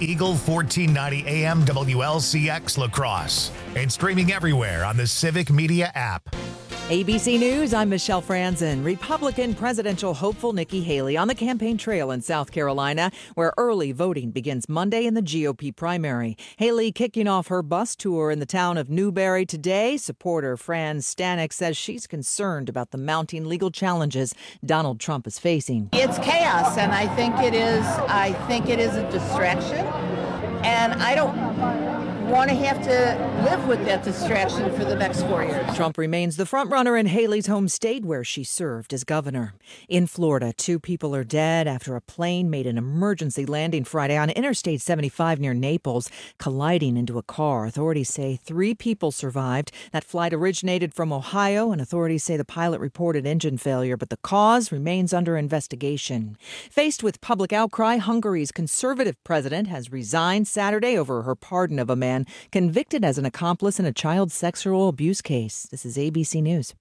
Eagle 1490 AM WLCX La Crosse and streaming everywhere on the Civic Media app. ABC News, I'm Michelle Franzen. Republican presidential hopeful Nikki Haley on the campaign trail in South Carolina, where early voting begins Monday in the GOP primary. Haley kicking off her bus tour in the town of Newberry today. Supporter Fran Stanek says she's concerned about the mounting legal challenges Donald Trump is facing. It's chaos, and I think it is a distraction, and I don't want to have to live with that distraction for the next 4 years. Trump remains the frontrunner in Haley's home state where she served as governor. In Florida, 2 people are dead after a plane made an emergency landing Friday on Interstate 75 near Naples, colliding into a car. Authorities say 3 people survived. That flight originated from Ohio, and authorities say the pilot reported engine failure, but the cause remains under investigation. Faced with public outcry, Hungary's conservative president has resigned Saturday over her pardon of a man convicted as an accomplice in a child sexual abuse case. This is ABC News.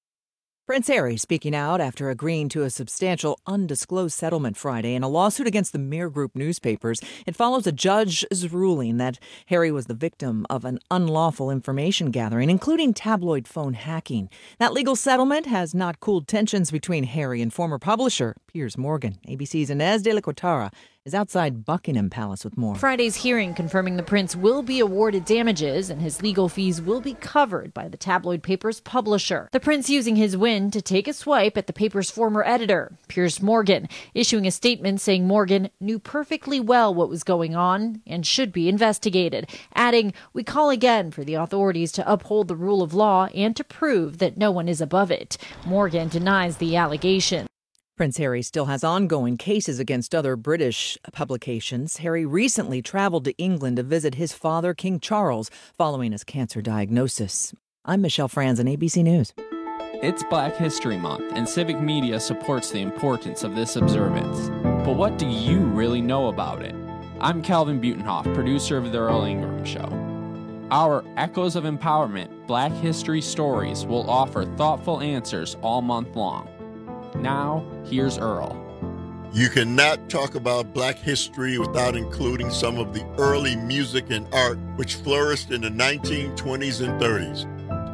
Prince Harry speaking out after agreeing to a substantial undisclosed settlement Friday in a lawsuit against the Mirror Group newspapers. It follows a judge's ruling that Harry was the victim of an unlawful information gathering, including tabloid phone hacking. That legal settlement has not cooled tensions between Harry and former publisher Piers Morgan. ABC's Inez de la Quatara is outside Buckingham Palace with more. Friday's hearing confirming the prince will be awarded damages and his legal fees will be covered by the tabloid paper's publisher. The prince using his win to take a swipe at the paper's former editor, Piers Morgan, issuing a statement saying Morgan knew perfectly well what was going on and should be investigated, adding, "We call again for the authorities to uphold the rule of law and to prove that no one is above it." Morgan denies the allegation. Prince Harry still has ongoing cases against other British publications. Harry recently traveled to England to visit his father, King Charles, following his cancer diagnosis. I'm Michelle Franzen, ABC News. It's Black History Month, and Civic Media supports the importance of this observance. But what do you really know about it? I'm Calvin Butenhoff, producer of The Earl Ingram Show. Our Echoes of Empowerment Black History Stories will offer thoughtful answers all month long. Now, here's Earl. You cannot talk about Black history without including some of the early music and art which flourished in the 1920s and 30s,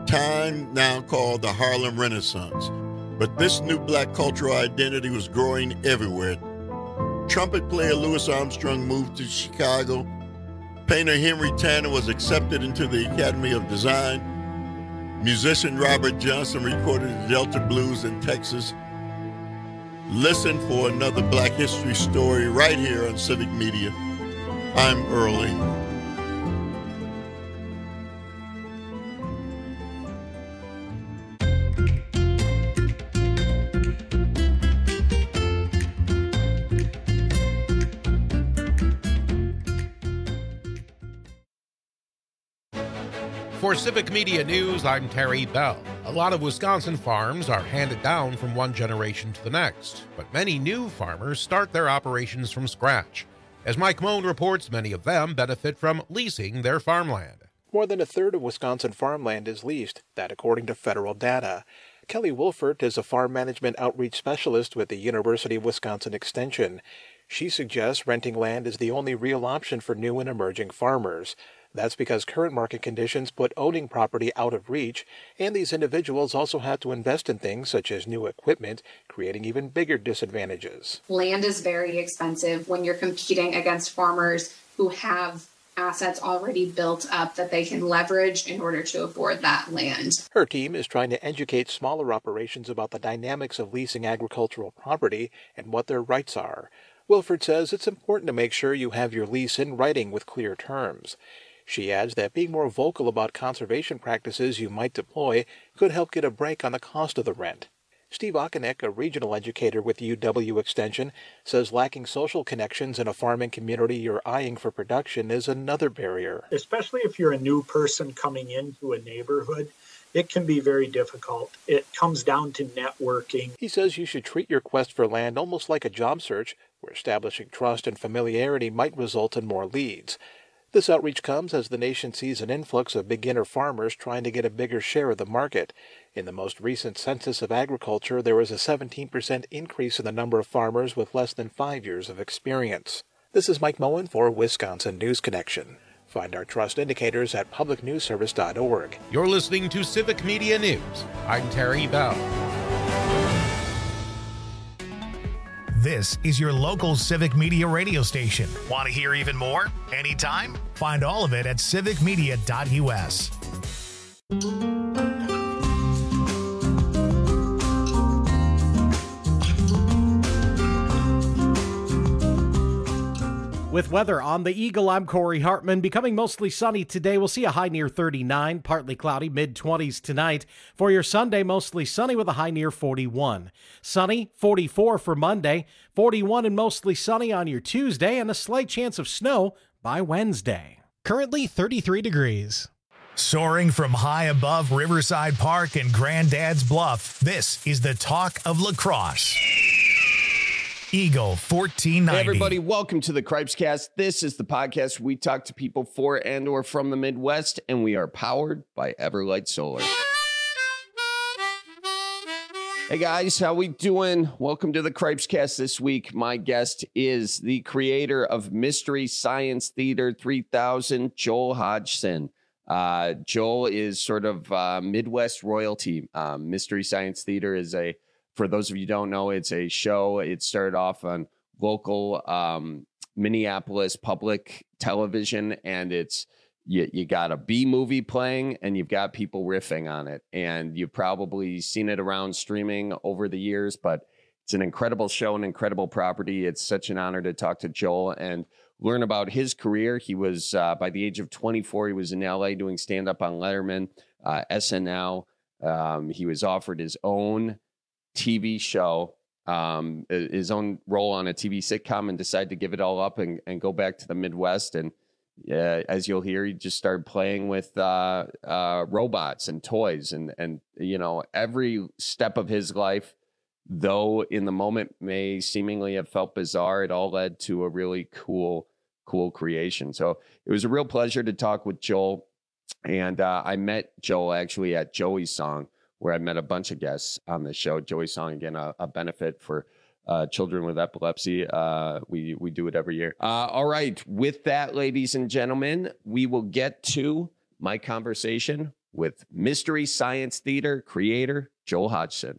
time now called the Harlem Renaissance. But this new Black cultural identity was growing everywhere. Trumpet player Louis Armstrong moved to Chicago. Painter Henry Tanner was accepted into the Academy of Design. Musician Robert Johnson recorded the Delta Blues in Texas. Listen for another Black history story right here on Civic Media. I'm Earl Ingram. For Civic Media News, I'm Terry Bell. A lot of Wisconsin farms are handed down from one generation to the next, but many new farmers start their operations from scratch. As Mike Moan reports, many of them benefit from leasing their farmland. More than a third of Wisconsin farmland is leased, that according to federal data. Kelly Wolfert is a farm management outreach specialist with the University of Wisconsin Extension. She suggests renting land is the only real option for new and emerging farmers. That's because current market conditions put owning property out of reach, and these individuals also have to invest in things such as new equipment, creating even bigger disadvantages. Land is very expensive when you're competing against farmers who have assets already built up that they can leverage in order to afford that land. Her team is trying to educate smaller operations about the dynamics of leasing agricultural property and what their rights are. Wilford says it's important to make sure you have your lease in writing with clear terms. She adds that being more vocal about conservation practices you might deploy could help get a break on the cost of the rent. Steve Okonek, a regional educator with UW Extension, says lacking social connections in a farming community you're eyeing for production is another barrier. Especially if you're a new person coming into a neighborhood, it can be very difficult. It comes down to networking. He says you should treat your quest for land almost like a job search, where establishing trust and familiarity might result in more leads. This outreach comes as the nation sees an influx of beginner farmers trying to get a bigger share of the market. In the most recent census of agriculture, there was a 17% increase in the number of farmers with less than 5 years of experience. This is Mike Moen for Wisconsin News Connection. Find our trust indicators at publicnewsservice.org. You're listening to Civic Media News. I'm Terry Bell. This is your local Civic Media radio station. Want to hear even more? Anytime? Find all of it at civicmedia.us. With weather on the Eagle, I'm Corey Hartman. Becoming mostly sunny today. We'll see a high near 39, partly cloudy, mid-20s tonight. For your Sunday, mostly sunny with a high near 41. Sunny, 44 for Monday, 41 and mostly sunny on your Tuesday, and a slight chance of snow by Wednesday. Currently 33 degrees. Soaring from high above Riverside Park and Granddad's Bluff, this is the talk of lacrosse. Eagle 1490. Hey everybody, welcome to the Cripescast. This is the podcast we talk to people for and or from the Midwest, and we are powered by Everlight Solar. Hey guys, how we doing? Welcome to the Cripescast this week. My guest is the creator of Mystery Science Theater 3000, Joel Hodgson. Joel is sort of Midwest royalty. Mystery Science Theater is for those of you who don't know, it's a show. It started off on local Minneapolis public television, and it's you got a B movie playing, and you've got people riffing on it. And you've probably seen it around streaming over the years, but it's an incredible show, an incredible property. It's such an honor to talk to Joel and learn about his career. He was, by the age of 24, he was in LA doing stand-up on Letterman, SNL. He was offered his own TV show, his own role on a TV sitcom, and decided to give it all up and go back to the Midwest. And as you'll hear, he just started playing with robots and toys, and you know, every step of his life, though in the moment may seemingly have felt bizarre, it all led to a really cool creation. So it was a real pleasure to talk with Joel. And I met Joel actually at Joey's Song, where I met a bunch of guests on the show. Joey's Song, again, a benefit for children with epilepsy. We do it every year. All right. With that, ladies and gentlemen, we will get to my conversation with Mystery Science Theater creator Joel Hodgson.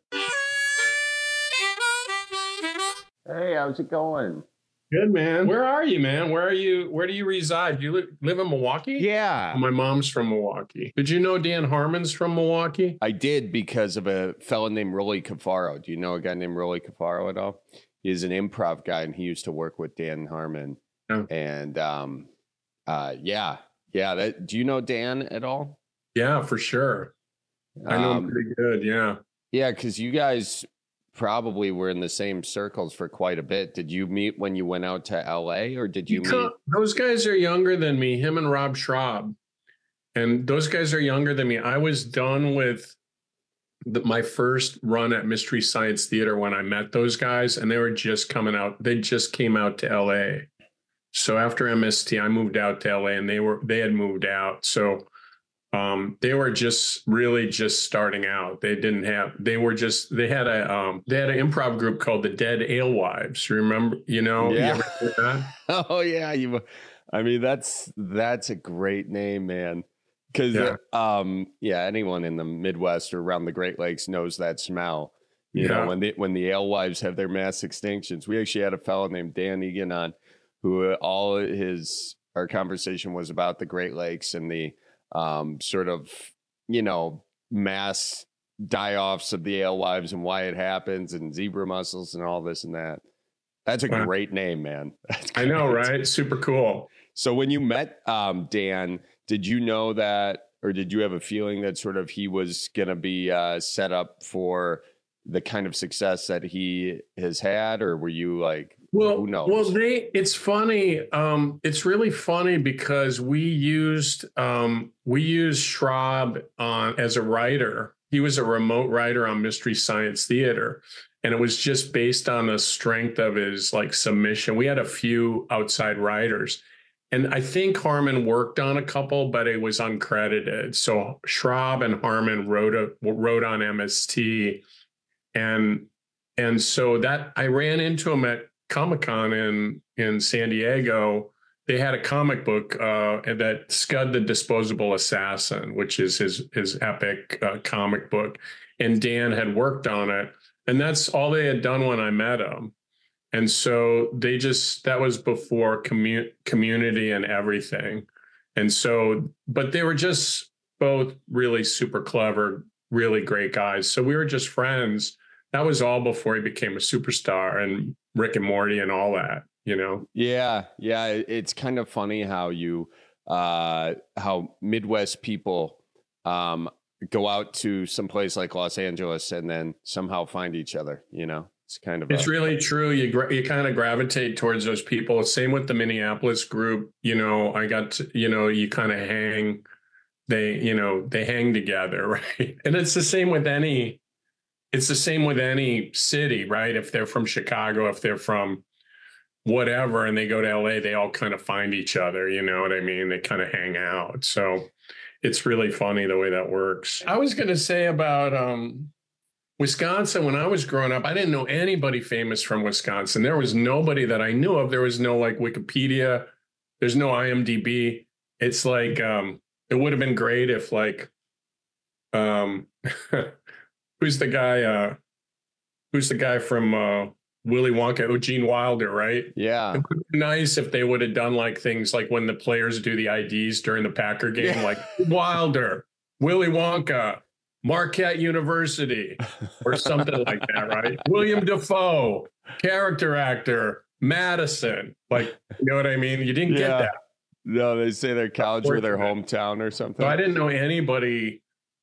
Hey, how's it going? Good, man. Where are you, man? Where are you? Where do you reside? Do you live in Milwaukee? Yeah. My mom's from Milwaukee. Did you know Dan Harmon's from Milwaukee? I did, because of a fellow named Rolly Cafaro. Do you know a guy named Rolly Cafaro at all? He's an improv guy, and he used to work with Dan Harmon. Oh. And yeah. Do you know Dan at all? Yeah, for sure. I know him pretty good. Yeah. Yeah, because you guys probably were in the same circles for quite a bit. Did you meet when you went out to LA, or did you meet? Those guys are younger than me, him and Rob Schraub. And those guys are younger than me. I was done with my first run at Mystery Science Theater when I met those guys, and they were just coming out. They just came out to LA. So after MST, I moved out to LA, and they had moved out. So they were just starting out. They had an improv group called the Dead Alewives. Remember, Yeah. You ever heard that? Oh yeah. I mean, that's a great name, man. Because anyone in the Midwest or around the Great Lakes knows that smell. You know, when the alewives have their mass extinctions. We actually had a fellow named Dan Egan on, who our conversation was about the Great Lakes and the sort of, mass die-offs of the alewives and why it happens, and zebra mussels and all this and that. That's a great name, man. I know, right? Super cool. So when you met Dan, did you know that, or did you have a feeling that sort of he was going to be set up for the kind of success that he has had, or were you like, who knows? Well, it's funny. It's really funny because we used Schraub as a writer. He was a remote writer on Mystery Science Theater, and it was just based on the strength of his submission. We had a few outside writers, and I think Harmon worked on a couple, but it was uncredited. So Schraub and Harmon wrote on MST, and so that I ran into him at Comic-Con in San Diego, they had a comic book that Scud the Disposable Assassin, which is his epic comic book. And Dan had worked on it. And that's all they had done when I met him. And so that was before Community and everything. And so, but they were just both really super clever, really great guys. So we were just friends. That was all before he became a superstar and Rick and Morty and all that, you know? Yeah. Yeah. It's kind of funny how how Midwest people, go out to some place like Los Angeles and then somehow find each other, you know? It's really true. You kind of gravitate towards those people. Same with the Minneapolis group. You know, you kind of hang. They hang together, right? And it's the same with any city, right? If they're from Chicago, if they're from whatever, and they go to LA, they all kind of find each other. You know what I mean? They kind of hang out. So it's really funny the way that works. I was going to say about Wisconsin, when I was growing up, I didn't know anybody famous from Wisconsin. There was nobody that I knew of. There was no like Wikipedia. There's no IMDb. It's like, it would have been great if like, who's the guy from Willy Wonka, Gene Wilder, right? Yeah. It would be nice if they would have done like things like when the players do the IDs during the Packer game, like Wilder, Willy Wonka, Marquette University, or something like that, right? William Dafoe, character actor, Madison. Like, you know what I mean? You didn't get that. No, they say their college or their hometown or something. So I didn't know anybody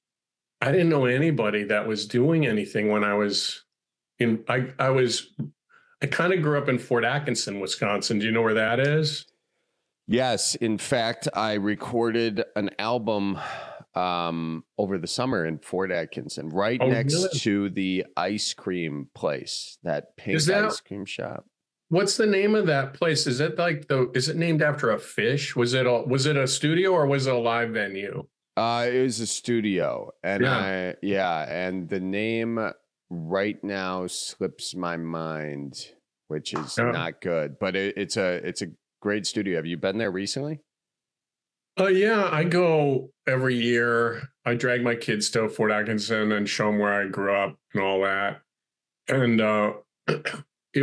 that was doing anything when I was in. I kind of grew up in Fort Atkinson, Wisconsin. Do you know where that is? Yes. In fact, I recorded an album over the summer in Fort Atkinson, right next to the ice cream place, that pink ice cream shop. What's the name of that place? Is it is it named after a fish? Was it a studio or was it a live venue? It was a studio, and and the name right now slips my mind, which is not good, but it's a great studio. Have you been there recently? Yeah, I go every year. I drag my kids to Fort Atkinson and show them where I grew up and all that. And it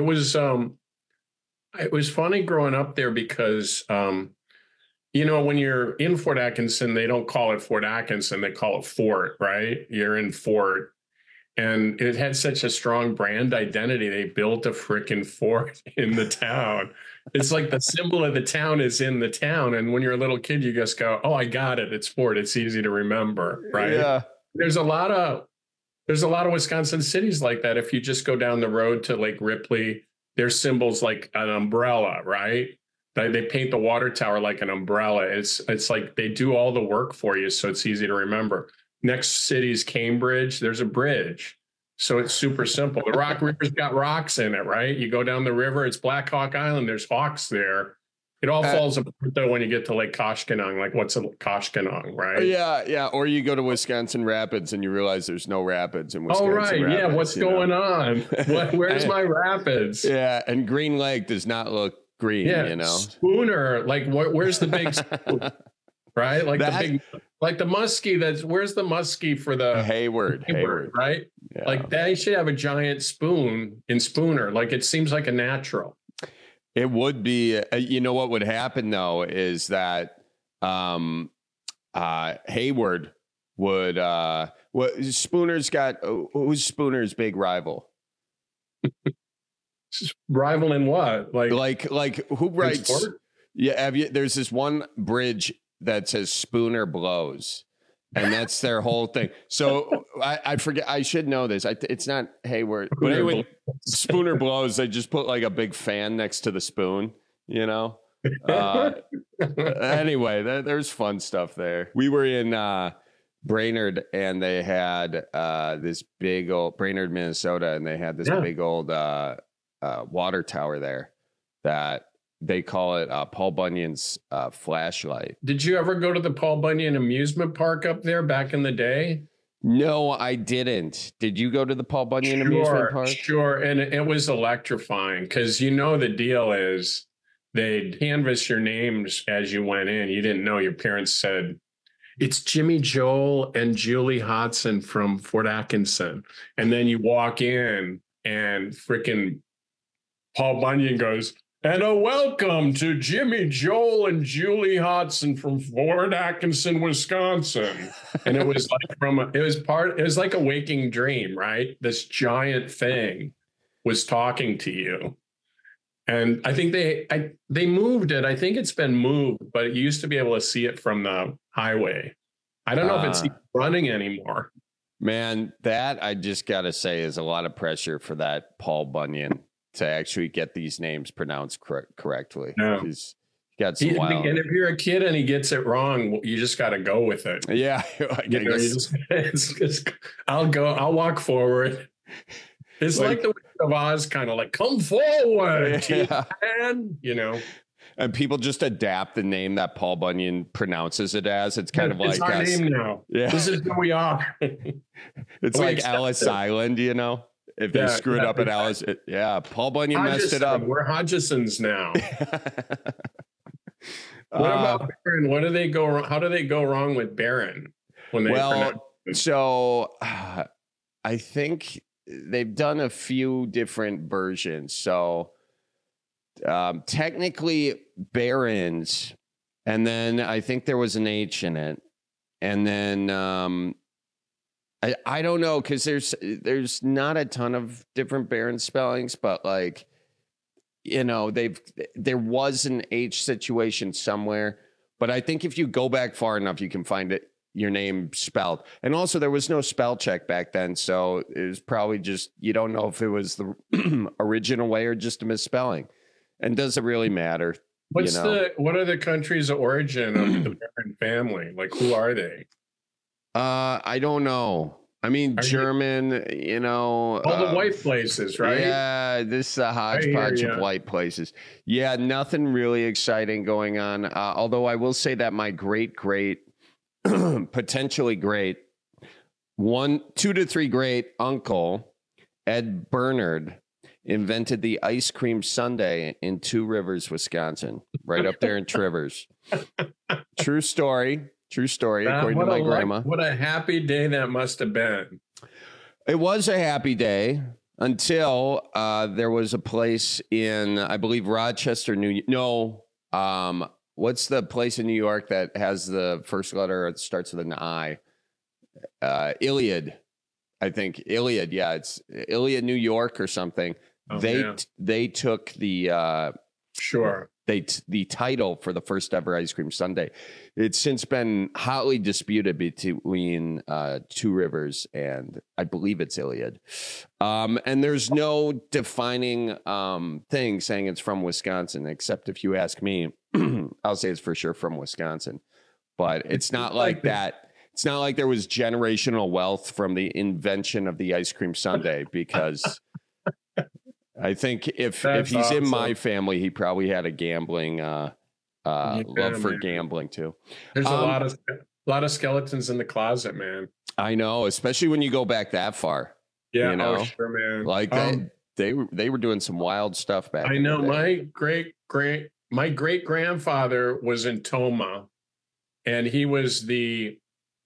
was funny growing up there because, when you're in Fort Atkinson, they don't call it Fort Atkinson. They call it Fort, right? You're in Fort. And it had such a strong brand identity. They built a freaking fort in the town. It's like the symbol of the town is in the town. And when you're a little kid, you just go, oh, I got it. It's Fort. It's easy to remember, right? Yeah. There's a lot of Wisconsin cities like that. If you just go down the road to Lake Ripley, there's symbols like an umbrella, right? They paint the water tower like an umbrella. It's like they do all the work for you, so it's easy to remember. Next city's Cambridge. There's a bridge. So it's super simple. The Rock River's got rocks in it, right? You go down the river, it's Black Hawk Island. There's hawks there. It all falls apart, though, when you get to Lake Koshkonong. Like, what's a Koshkonong, right? Yeah. Or you go to Wisconsin Rapids and you realize there's no rapids in Wisconsin. Oh, right. Rapids, yeah, what's going on? Where's my rapids? Yeah, and Green Lake does not look green, Spooner, like, where's the big spoon? Right? Like the muskie, where's the muskie for the Hayward, right? Yeah. Like they should have a giant spoon in Spooner. Like it seems like a natural. It would be, what would happen though is that Hayward would, Spooner's got, who's Spooner's big rival? Rival in what? Like who writes? Yeah, there's this one bridge that says Spooner blows, and that's their whole thing. So I forget. I should know this. It's not Hayward, but anyway, Spooner blows. They just put like a big fan next to the spoon. Anyway, there's fun stuff there. We were in Brainerd, and they had this big old Brainerd, Minnesota, and they had this big old water tower there that. They call it Paul Bunyan's flashlight. Did you ever go to the Paul Bunyan amusement park up there back in the day? No, I didn't. Did you go to the Paul Bunyan amusement park? Sure, and it was electrifying because the deal is they'd canvass your names as you went in. You didn't know. Your parents said, it's Jimmy Joel and Julie Hodson from Fort Atkinson. And then you walk in and freaking Paul Bunyan goes, and a welcome to Jimmy Joel and Julie Hodson from Fort Atkinson, Wisconsin. And it was like it was like a waking dream, right? This giant thing was talking to you. And I think they moved it. I think it's been moved, but you used to be able to see it from the highway. I don't know if it's even running anymore. Man, that I just got to say is a lot of pressure for that Paul Bunyan to actually get these names pronounced correctly. No. He's got some wild... And if you're a kid and he gets it wrong, you just got to go with it. Yeah. I'll walk forward. It's like the Wizard of Oz, kind of like, come forward, man, And people just adapt the name that Paul Bunyan pronounces it as. It's kind of like... It's our name now. Yeah. This is who we are. It's like Ellis Island, If they screwed up at Alice, Paul Bunyan messed it up. We're Hodgsons now. What about Barron? What do they go wrong? How do they go wrong with Barron when they so I think they've done a few different versions. So technically Barron's, and then I think there was an H in it, and then I don't know, because there's not a ton of different Barron spellings, but there was an H situation somewhere, but I think if you go back far enough, you can find your name spelled. And also there was no spell check back then, so it was probably just, you don't know if it was the original way or just a misspelling. And does it really matter? What are the countries of origin of the Barron family? Like, who are they? I don't know. I mean, German, all the white places, right? Yeah, this is a hodgepodge of white places. Yeah, nothing really exciting going on. Although I will say that my great, potentially great, 2 to 3 great uncle, Ed Bernard, invented the ice cream sundae in Two Rivers, Wisconsin, right up there in Trivers. True story, according to my grandma. What a happy day that must have been. It was a happy day until there was a place in, I believe, Rochester, what's the place in New York that has the first letter that starts with an I? Iliad, I think. Iliad, yeah. It's Iliad, New York or something. Oh, they took the... the title for the first ever ice cream sundae. It's since been hotly disputed between Two Rivers and I believe it's Iliad. And there's no defining thing saying it's from Wisconsin, except if you ask me, I'll say it's for sure from Wisconsin. But it's not like that. It's not like there was generational wealth from the invention of the ice cream sundae, because I think if he's awesome. In my family, he probably had a gambling love for gambling too. There's a lot of skeletons in the closet, man. I know, especially when you go back that far. Yeah, oh sure, man. Like they were doing some wild stuff back. I know. My great grandfather was in Toma, and he was the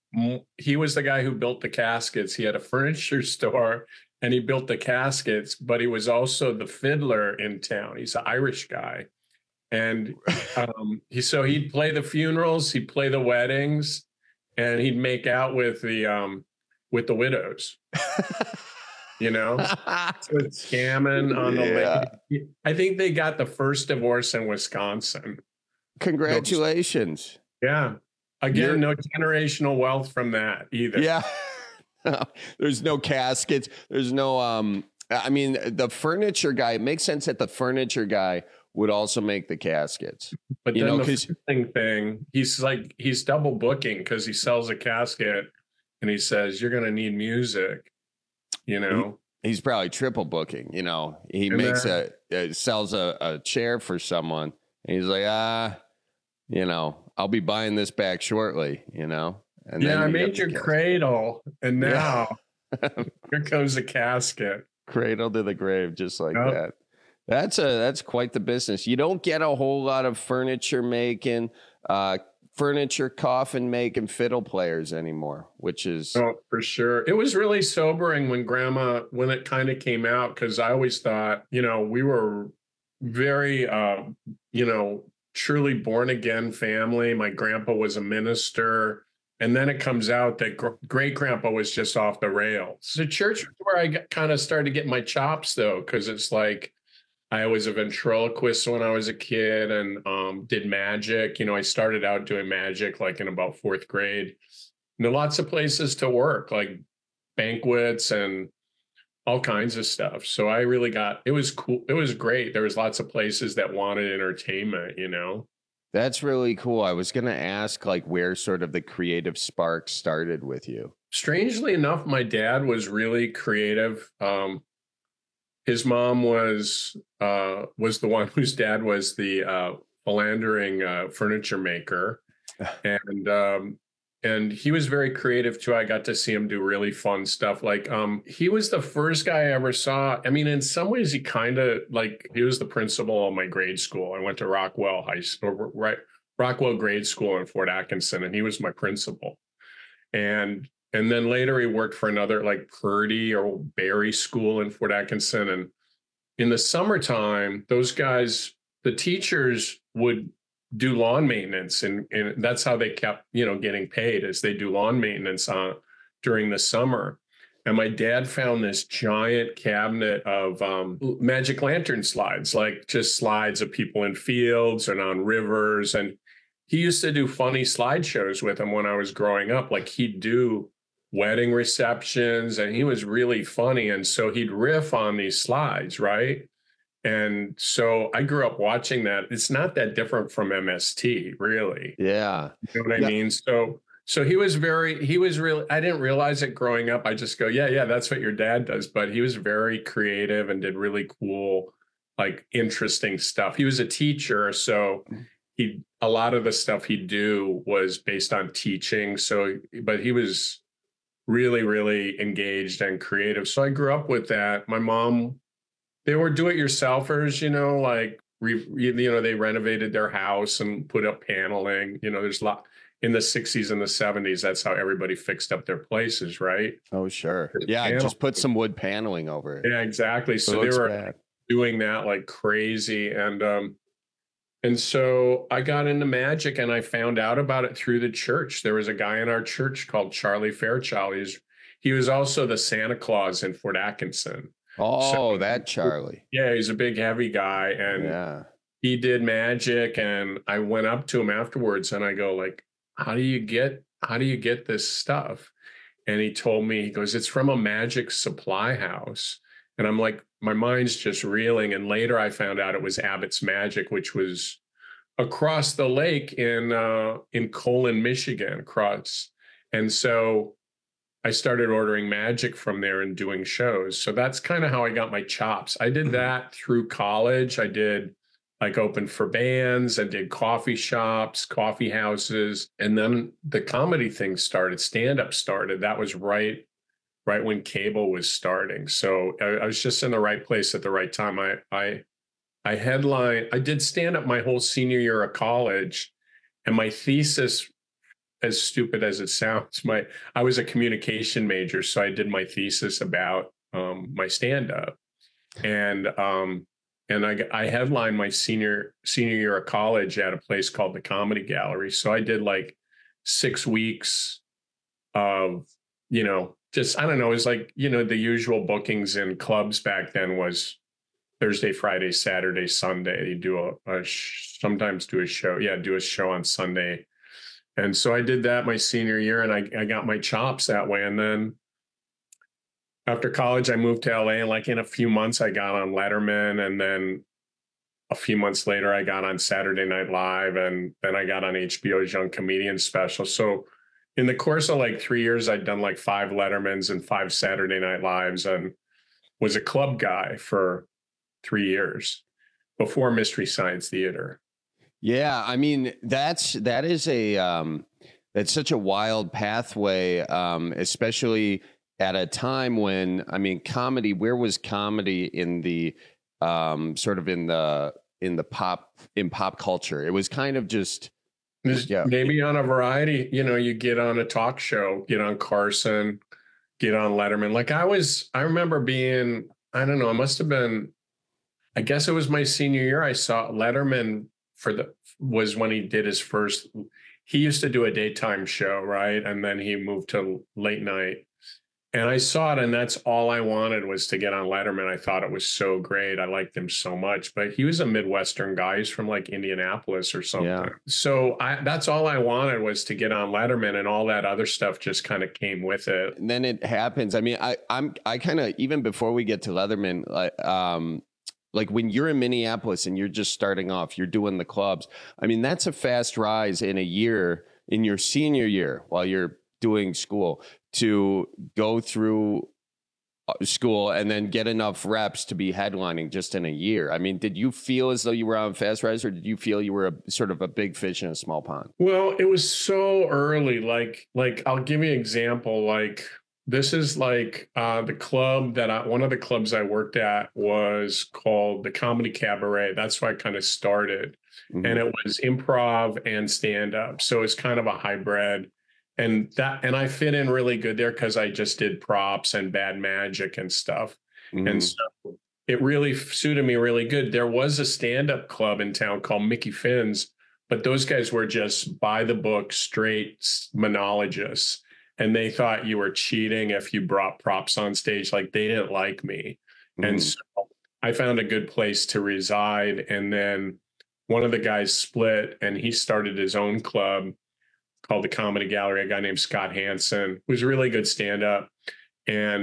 guy who built the caskets. He had a furniture store. And he built the caskets, but he was also the fiddler in town. He's an Irish guy. And he'd play the funerals, he'd play the weddings, and he'd make out with the widows. So it's scamming on the lake. I think they got the first divorce in Wisconsin. Congratulations. Yeah. Again, no generational wealth from that either. Yeah. There's no caskets. There's no, the furniture guy, it makes sense that the furniture guy would also make the caskets. But then the thing, he's double booking because he sells a casket and he says, you're going to need music, He's probably triple booking, He makes sells a chair for someone. And he's like, I'll be buying this back shortly, And yeah, then I made your cradle, and now here comes the casket. Cradle to the grave, just like that. That's quite the business. You don't get a whole lot of furniture making, coffin making, fiddle players anymore, which is for sure. It was really sobering when it kind of came out, because I always thought, we were very, truly born again family. My grandpa was a minister. And then it comes out that great grandpa was just off the rails. The church was where I kind of started getting my chops, though, because it's like I was a ventriloquist when I was a kid and did magic. I started out doing magic like in about 4th grade. And there are lots of places to work, like banquets and all kinds of stuff. So I really it was cool. It was great. There was lots of places that wanted entertainment, That's really cool. I was going to ask where sort of the creative spark started with you. Strangely enough, my dad was really creative. His mom was the one whose dad was the philandering furniture maker. And he was very creative too. I got to see him do really fun stuff. He was the first guy I ever saw. I mean, in some ways, he kind of he was the principal of my grade school. I went to Rockwell Rockwell Grade School in Fort Atkinson, and he was my principal. And then later he worked for another Purdy or Berry School in Fort Atkinson. And in the summertime, those guys, the teachers would do lawn maintenance, and that's how they kept getting paid, as they do lawn maintenance during the summer. And my dad found this giant cabinet of magic lantern slides, just slides of people in fields and on rivers. And he used to do funny slideshows with them when I was growing up. He'd do wedding receptions, and he was really funny, and so he'd riff on these slides, right? And so I grew up watching that. It's not that different from MST, really. Yeah. You know what I mean? So he was really, I didn't realize it growing up. I just go, yeah, that's what your dad does. But he was very creative and did really cool, interesting stuff. He was a teacher. So a lot of the stuff he'd do was based on teaching. But he was really, really engaged and creative. So I grew up with that. My mom, they were do-it-yourselfers, they renovated their house and put up paneling. There's a lot in the 60s and the 70s. That's how everybody fixed up their places, right? Oh, sure. Yeah, just put some wood paneling over it. Yeah, exactly. So they were doing that like crazy. And so I got into magic, and I found out about it through the church. There was a guy in our church called Charlie Fairchild. He was also the Santa Claus in Fort Atkinson. Oh, that Charlie. Yeah, he's a big, heavy guy, and he did magic. And I went up to him afterwards, and I go, how do you get this stuff? And he told me, he goes, it's from a magic supply house. And I'm like, my mind's just reeling. And later I found out it was Abbott's Magic, which was across the lake in Colon, Michigan, And so I started ordering magic from there and doing shows. So that's kind of how I got my chops. I did that through college. I did opened for bands. I did coffee shops, coffee houses. And then the comedy thing started, stand-up started. That was right when cable was starting. So I was just in the right place at the right time. I did stand-up my whole senior year of college. And my thesis, as stupid as it sounds, I was a communication major, so I did my thesis about my stand-up, and I headlined my senior year of college at a place called the Comedy Gallery. So I did 6 weeks of just, I don't know, it was the usual bookings in clubs back then was Thursday, Friday, Saturday, Sunday. You do sometimes do a show, do a show on Sunday. And so I did that my senior year, and I got my chops that way. And then after college, I moved to LA, and in a few months, I got on Letterman. And then a few months later, I got on Saturday Night Live, and then I got on HBO's Young Comedian special. So in the course of 3 years, I'd done 5 Lettermans and 5 Saturday Night Lives, and was a club guy for 3 years before Mystery Science Theater. Yeah, I mean, that is a that's such a wild pathway, especially at a time when, I mean, comedy, where was comedy in the sort of in pop culture? It was kind of just maybe on a variety, you get on a talk show, get on Carson, get on Letterman. Like I remember being, I don't know, it must have been, I guess it was my senior year. I saw Letterman was when he did his first, he used to do a daytime show, right? And then he moved to late night. And I saw it, and that's all I wanted was to get on Letterman. I thought it was so great. I liked him so much. But he was a Midwestern guy. He's from like Indianapolis or something. Yeah. So that's all I wanted was to get on Letterman, and all that other stuff just kind of came with it. And then it happens. I mean, I kind of, even before we get to Letterman, like when you're in Minneapolis and you're just starting off, you're doing the clubs. I mean, that's a fast rise in a year, in your senior year while you're doing school, to go through school and then get enough reps to be headlining just in a year. I mean, did you feel as though you were on fast rise, or did you feel you were sort of a big fish in a small pond? Well, it was so early. Like I'll give you an example. Like this is like the club that one of the clubs I worked at was called the Comedy Cabaret. That's where I kind of started. Mm-hmm. And it was improv and stand up. So it's kind of a hybrid. And I fit in really good there because I just did props and bad magic and stuff. Mm-hmm. And so it really suited me really good. There was a stand-up club in town called Mickey Finn's, but those guys were just by the book, straight monologists. And they thought you were cheating if you brought props on stage. Like they didn't like me. Mm-hmm. And so I found a good place to reside. And then one of the guys split and he started his own club called the Comedy Gallery, a guy named Scott Hansen, who's a really good stand-up. And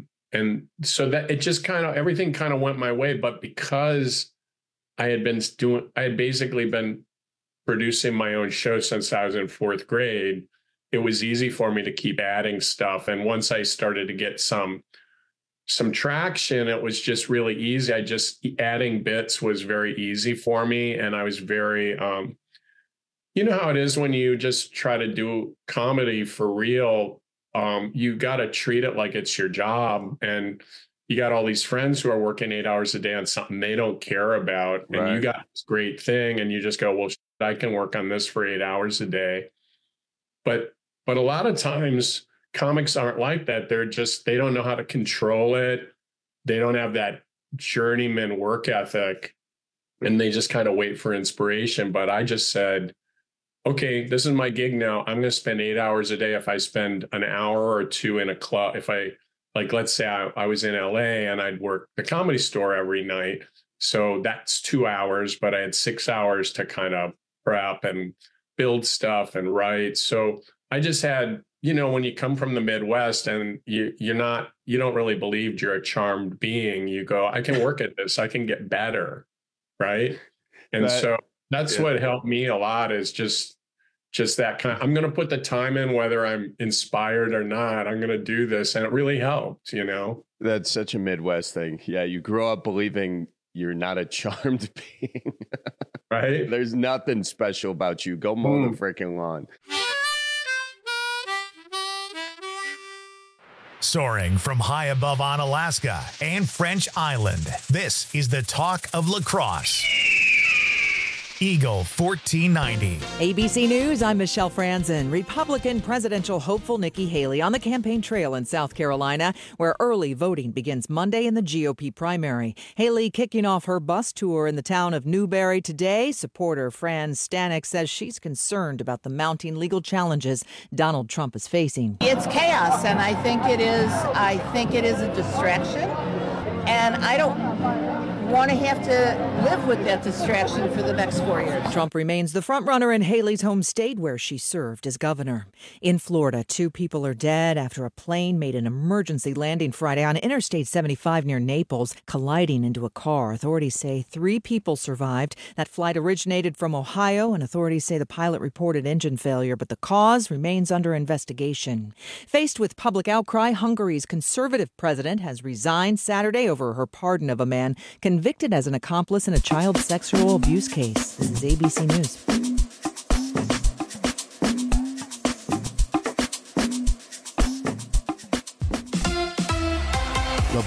so that it just kind of, everything kind of went my way. But because I had basically been producing my own show since I was in 4th grade, it was easy for me to keep adding stuff. And once I started to get some traction, it was just really easy. Adding bits was very easy for me. And I was very, you know how it is when you just try to do comedy for real, you got to treat it like it's your job. And you got all these friends who are working 8 hours a day on something they don't care about. And right. You got this great thing and you just go, well, I can work on this for 8 hours a day. But a lot of times comics aren't like that. They don't know how to control it. They don't have that journeyman work ethic, and they just kind of wait for inspiration. But I just said, okay, this is my gig now. I'm going to spend 8 hours a day. If I spend an hour or two in a club, if I, like, let's say I was in LA and I'd work the Comedy Store every night. So that's 2 hours, but I had 6 hours to kind of prep and build stuff and write. So I just had, when you come from the Midwest and you don't really believe you're a charmed being, you go, I can work at this. I can get better. Right. And so that's what helped me a lot, is just that kind of, I'm going to put the time in, whether I'm inspired or not, I'm going to do this. And it really helped, That's such a Midwest thing. Yeah. You grow up believing you're not a charmed being. Right. There's nothing special about you. Go mow the freaking lawn. Soaring from high above Onalaska and French Island, this is the talk of lacrosse. Eagle 1490. ABC News, I'm Michelle Franzen. Republican presidential hopeful Nikki Haley on the campaign trail in South Carolina, where early voting begins Monday in the GOP primary. Haley kicking off her bus tour in the town of Newberry today. Supporter Fran Stanek says she's concerned about the mounting legal challenges Donald Trump is facing. It's chaos, and I think it is a distraction, and I don't want to have to live with that distraction for the next 4 years. Trump remains the frontrunner in Haley's home state, where she served as governor. In Florida, 2 people are dead after a plane made an emergency landing Friday on Interstate 75 near Naples, colliding into a car. Authorities say 3 people survived. That flight originated from Ohio, and authorities say the pilot reported engine failure, but the cause remains under investigation. Faced with public outcry, Hungary's conservative president has resigned Saturday over her pardon of a man convicted as an accomplice in a child sexual abuse case. This is ABC News.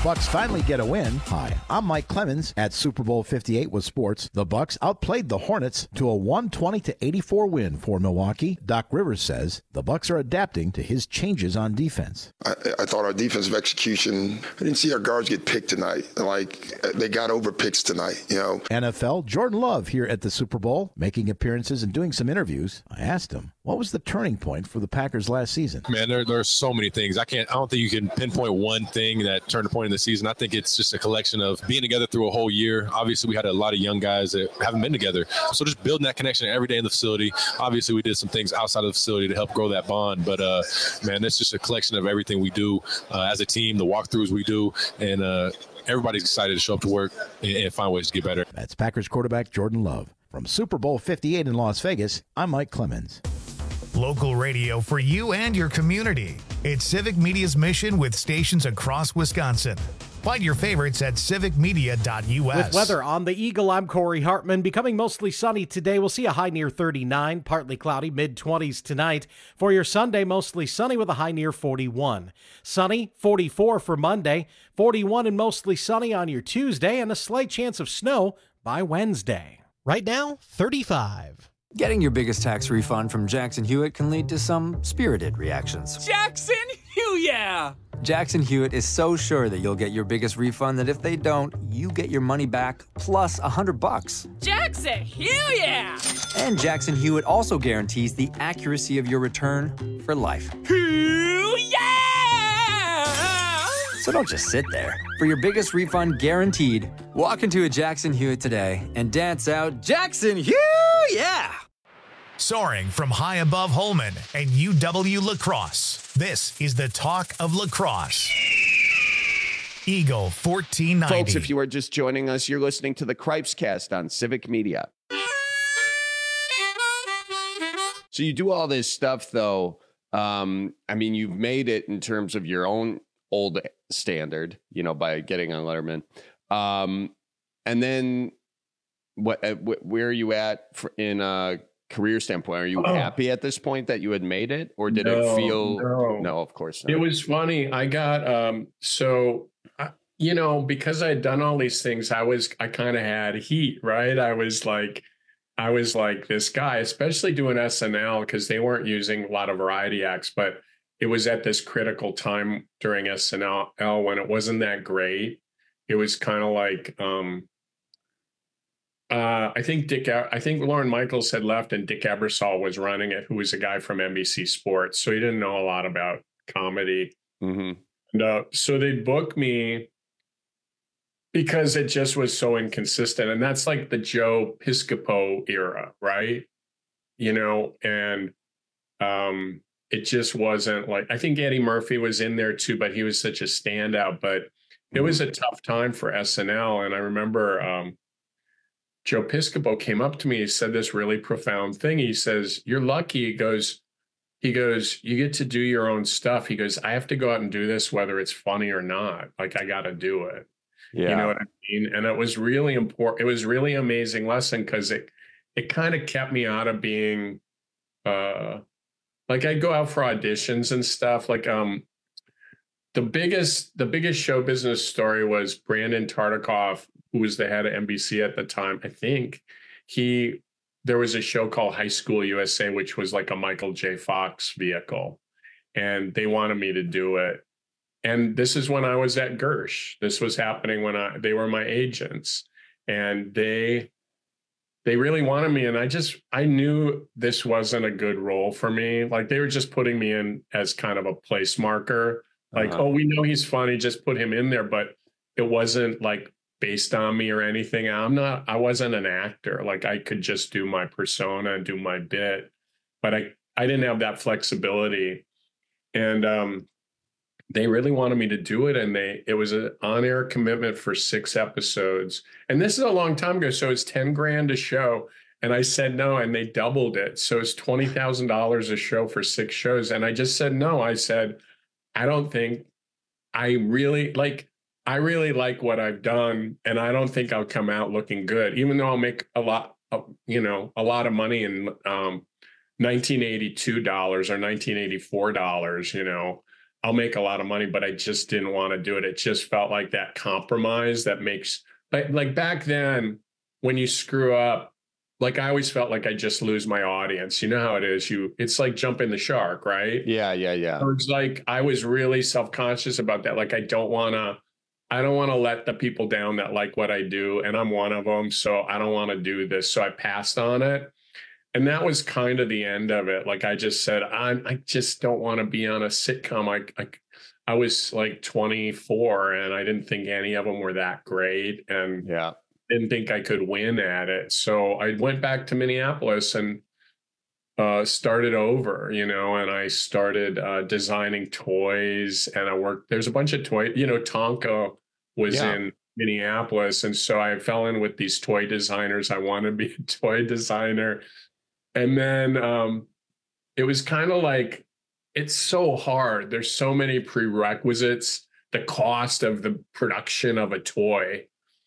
Bucks finally get a win. Hi, I'm Mike Clemens at Super Bowl 58 with sports. The Bucks outplayed the Hornets to a 120-84 win for Milwaukee. Doc Rivers says the Bucks are adapting to his changes on defense. I thought our defensive execution, I didn't see our guards get picked tonight. Like, they got over picks tonight, you know. NFL, Jordan Love here at the Super Bowl, making appearances and doing some interviews. I asked him, what was the turning point for the Packers last season? Man, there's so many things. I don't think you can pinpoint one thing that turned a point in the season. I think it's just a collection of being together through a whole year. Obviously, we had a lot of young guys that haven't been together. So just building that connection every day in the facility. Obviously, we did some things outside of the facility to help grow that bond. But, man, it's just a collection of everything we do as a team, the walkthroughs we do, and everybody's excited to show up to work and find ways to get better. That's Packers quarterback Jordan Love. From Super Bowl 58 in Las Vegas, I'm Mike Clemens. Local radio for you and your community. It's Civic Media's mission with stations across Wisconsin. Find your favorites at civicmedia.us. With weather on the Eagle, I'm Corey Hartman. Becoming mostly sunny today. We'll see a high near 39, partly cloudy, mid-20s tonight. For your Sunday, mostly sunny with a high near 41. Sunny, 44 for Monday, 41 and mostly sunny on your Tuesday, and a slight chance of snow by Wednesday. Right now, 35. Getting your biggest tax refund from Jackson Hewitt can lead to some spirited reactions. Jackson Hewitt! Jackson Hewitt is so sure that you'll get your biggest refund that if they don't, you get your money back plus $100. Jackson Hewitt! And Jackson Hewitt also guarantees the accuracy of your return for life. Hewitt! So don't just sit there. For your biggest refund guaranteed, walk into a Jackson Hewitt today and dance out Jackson Hewitt! Yeah! Soaring from high above Holman and UW La Crosse, this is the talk of lacrosse. Eagle 1490. Folks, if you are just joining us, you're listening to the Cripes Cast on Civic Media. So you do all this stuff, though. I mean, you've made it in terms of your own old standard, you know, by getting on Letterman. And then where are you at in a career standpoint? Are you happy at this point that you had made it, or did it feel? No, of course not. It was funny. I got you know, because I had done all these things, I kind of had heat, right? I was like this guy, especially doing SNL, because they weren't using a lot of variety acts, but it was at this critical time during SNL when it wasn't that great. It was kind of like, I think Lorne Michaels had left and Dick Ebersol was running it, who was a guy from NBC Sports. So he didn't know a lot about comedy. Mm-hmm. And so they booked me because it just was so inconsistent. And that's like the Joe Piscopo era, right? You know, and it just wasn't like, I think Eddie Murphy was in there too, but he was such a standout. But it was a tough time for SNL. And I remember Joe Piscopo came up to me. He said this really profound thing. He says, "You're lucky." He goes, "You get to do your own stuff." He goes, "I have to go out and do this, whether it's funny or not. Like, I got to do it." Yeah. You know what I mean? And it was really important. It was really amazing lesson because it kind of kept me out of being like, I'd go out for auditions and stuff. Like the biggest show business story was Brandon Tartikoff, who was the head of NBC at the time. I think there was a show called High School USA, which was like a Michael J. Fox vehicle, and they wanted me to do it. And this is when I was at Gersh. This was happening when they were my agents, and they really wanted me. And I knew this wasn't a good role for me. Like, they were just putting me in as kind of a place marker. Like, oh, we know he's funny, just put him in there. But it wasn't like based on me or anything. I wasn't an actor. Like, I could just do my persona and do my bit, but I didn't have that flexibility. And they really wanted me to do it. And it was an on-air commitment for 6 episodes. And this is a long time ago. So it's $10,000 a show. And I said no, and they doubled it. So it's $20,000 a show for 6 shows. And I just said no. I said, I don't think I really like what I've done. And I don't think I'll come out looking good, even though I'll make a lot of money in $1982 or $1984, I'll make a lot of money, but I just didn't want to do it. It just felt like that compromise that makes, like back then when you screw up, like I always felt like I just lose my audience. You know how it is. It's like jumping the shark, right? Yeah. So it's like I was really self-conscious about that. Like I don't want to let the people down that like what I do, and I'm one of them. So I don't want to do this. So I passed on it. And that was kind of the end of it. Like I just said, I just don't want to be on a sitcom. I was like 24 and I didn't think any of them were that great. And didn't think I could win at it. So I went back to Minneapolis and started over, and I started designing toys, and there's a bunch of toys, Tonka was in Minneapolis. And so I fell in with these toy designers. I wanted to be a toy designer. And then it was kind of like, it's so hard. There's so many prerequisites. The cost of the production of a toy,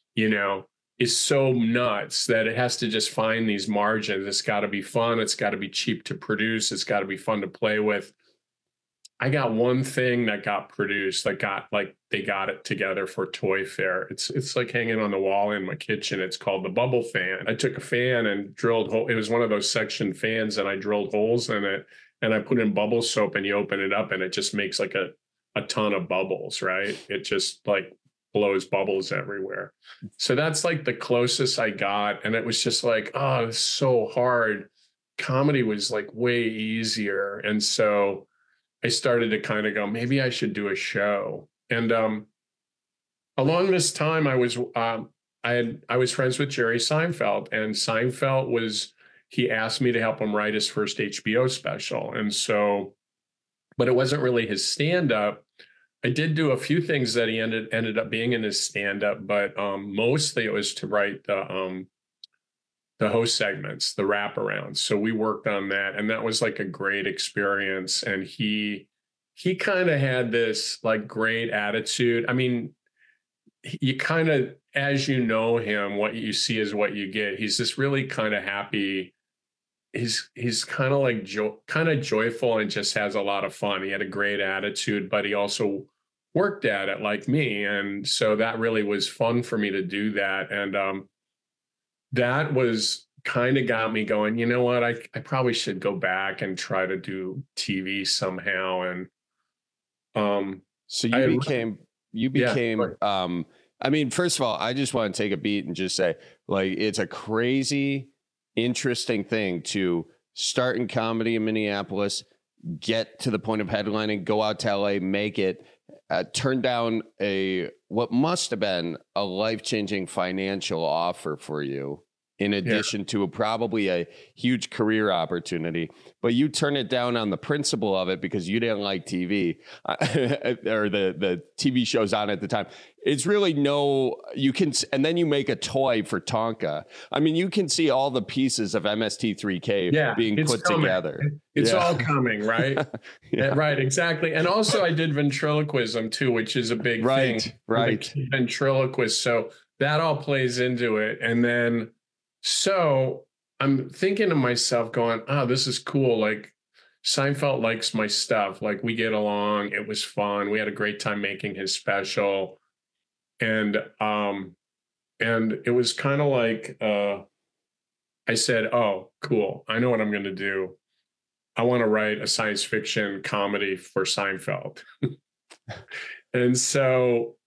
is so nuts that it has to just find these margins. It's got to be fun. It's got to be cheap to produce. It's got to be fun to play with. I got one thing that got produced they got it together for Toy Fair. It's like hanging on the wall in my kitchen. It's called the Bubble Fan. I took a fan and drilled holes. It was one of those section fans, and I drilled holes in it, and I put in bubble soap, and you open it up and it just makes like a ton of bubbles, right? It just like blows bubbles everywhere. So that's like the closest I got. And it was just like, oh, it's so hard. Comedy was like way easier. And so I started to kind of go, maybe I should do a show. And along this time, I was friends with Jerry Seinfeld, and Seinfeld he asked me to help him write his first HBO special. And so, but it wasn't really his stand-up. I did do a few things that he ended up being in his stand-up, but mostly it was to write the host segments, the wraparounds. So we worked on that, and that was like a great experience. And he kind of had this like great attitude. I mean, you kind of, as you know him, what you see is what you get. He's this really kind of happy. He's kind of like kind of joyful and just has a lot of fun. He had a great attitude, but he also worked at it like me. And so that really was fun for me to do that. And that was kind of got me going, you know what, I probably should go back and try to do TV somehow. And so you became I mean, first of all, I just want to take a beat and just say, like, it's a crazy, interesting thing to start in comedy in Minneapolis, get to the point of headlining, go out to LA, make it, turn down what must have been a life-changing financial offer for you, in addition to probably a huge career opportunity. But you turn it down on the principle of it because you didn't like TV or the TV shows on at the time. It's really and then you make a toy for Tonka. I mean, you can see all the pieces of MST3K being put together. It's all coming, right? Right, exactly. And also I did ventriloquism too, which is a big thing. Right. Ventriloquist. So that all plays into it. And then, so I'm thinking to myself going, this is cool. Like Seinfeld likes my stuff. Like we get along. It was fun. We had a great time making his special. And it was kind of like, I said, oh, cool. I know what I'm going to do. I want to write a science fiction comedy for Seinfeld. And so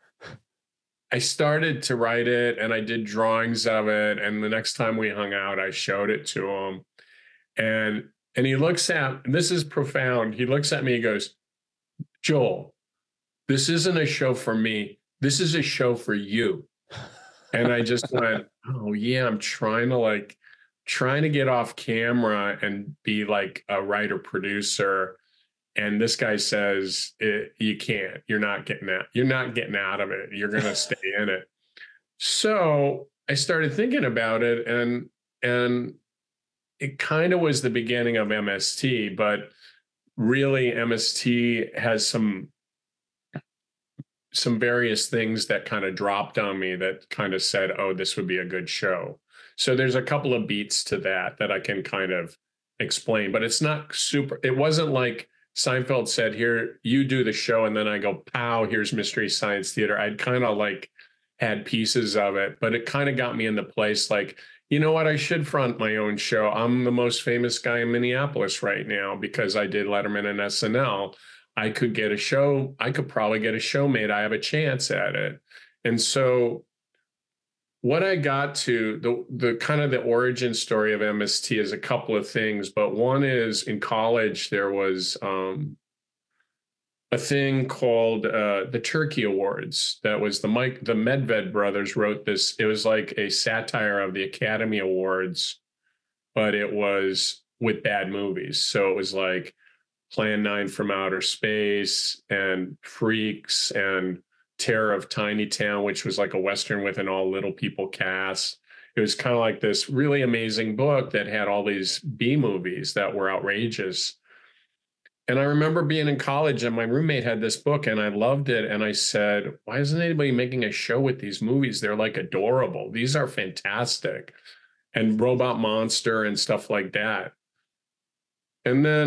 I started to write it, and I did drawings of it. And the next time we hung out, I showed it to him. And he looks at, this is profound. He looks at me, he goes, Joel, this isn't a show for me. This is a show for you. And I just went, oh yeah, I'm trying to get off camera and be like a writer producer. And this guy says, you can't, you're not getting out of it. You're going to stay in it. So I started thinking about it, and it kind of was the beginning of MST, but really MST has some various things that kind of dropped on me that kind of said, oh, this would be a good show. So there's a couple of beats to that I can kind of explain, but it's not super, it wasn't like Seinfeld said, here, you do the show. And then I go, pow, here's Mystery Science Theater. I'd kind of like had pieces of it, but it kind of got me in the place like, you know what? I should front my own show. I'm the most famous guy in Minneapolis right now because I did Letterman and SNL. I could get a show. I could probably get a show made. I have a chance at it. And so what I got to, the kind of the origin story of MST is a couple of things, but one is in college, there was a thing called the Turkey Awards. That was the Medved brothers wrote this. It was like a satire of the Academy Awards, but it was with bad movies. So it was like Plan 9 from Outer Space and Freaks and Terror of Tiny Town, which was like a Western with an all little people cast. It was kind of like this really amazing book that had all these B movies that were outrageous. And I remember being in college and my roommate had this book and I loved it. And I said, why isn't anybody making a show with these movies? They're like adorable. These are fantastic. And Robot Monster and stuff like that. And then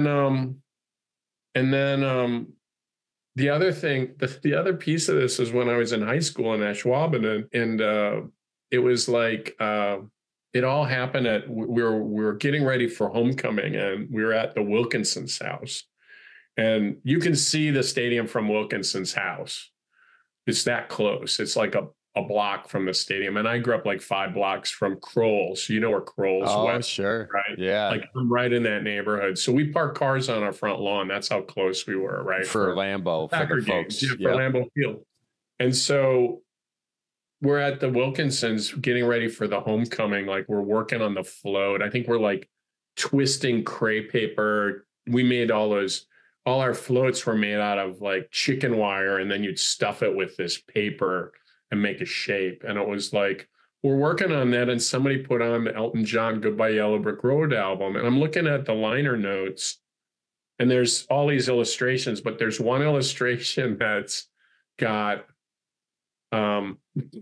the other thing, the other piece of this is when I was in high school in Ashwaubenon, and it was like it all happened at we were getting ready for homecoming, and we were at the Wilkinson's house, and you can see the stadium from Wilkinson's house. It's that close. It's like a block from the stadium, and I grew up like 5 blocks from Kroll's. You know where Kroll's went, sure, right? Yeah, like I'm right in that neighborhood. So we parked cars on our front lawn. That's how close we were, right? For Lambeau, for the folks, for Lambeau Field. And so we're at the Wilkinsons getting ready for the homecoming. Like we're working on the float. I think we're like twisting crepe paper. We made all our floats were made out of like chicken wire, and then you'd stuff it with this paper and make a shape. And it was like, we're working on that. And somebody put on the Elton John Goodbye Yellow Brick Road album. And I'm looking at the liner notes and there's all these illustrations, but there's one illustration that's got, the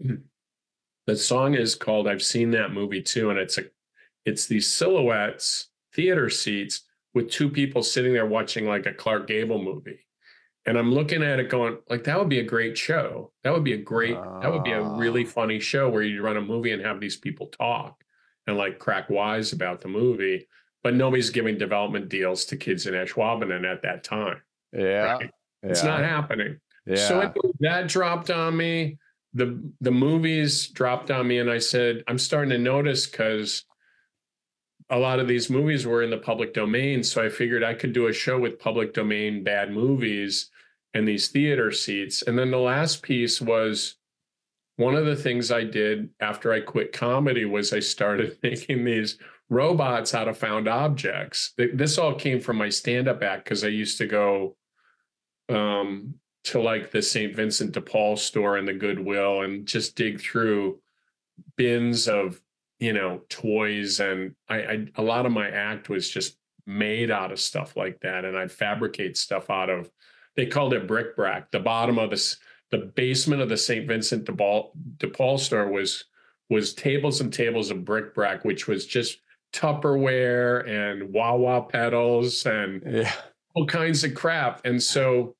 song is called I've Seen That Movie Too. And it's these silhouettes, theater seats with 2 people sitting there watching like a Clark Gable movie. And I'm looking at it going, like, that would be a great show. That would be a really funny show where you run a movie and have these people talk and like crack wise about the movie. But nobody's giving development deals to kids in Ashwaubenon at that time. Yeah. Right? It's not happening. Yeah. So that dropped on me. The movies dropped on me. And I said, I'm starting to notice because a lot of these movies were in the public domain. So I figured I could do a show with public domain bad movies and these theater seats. And then the last piece was one of the things I did after I quit comedy was I started making these robots out of found objects. This all came from my stand-up act because I used to go to like the St. Vincent de Paul store and the Goodwill and just dig through bins of toys, and I a lot of my act was just made out of stuff like that, and I'd fabricate stuff out of, they called it bric-a-brac. The bottom of the basement of the St. Vincent de Paul store was tables and tables of bric-a-brac, which was just Tupperware and wah-wah pedals and all kinds of crap. And so